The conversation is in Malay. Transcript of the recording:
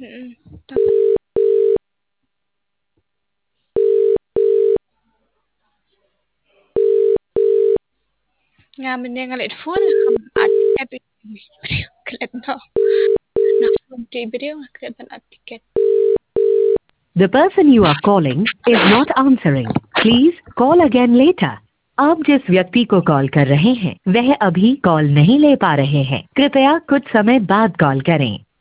Mm. Nga mình đang ngeliat phone không tiket kelihatan nah phone di video kelihatan tiket. The person you are calling is not answering. Please call again later. आप जिस व्यक्ति को कॉल कर रहे हैं वह अभी कॉल नहीं ले पा रहे हैं। कृपया कुछ समय बाद कॉल करें।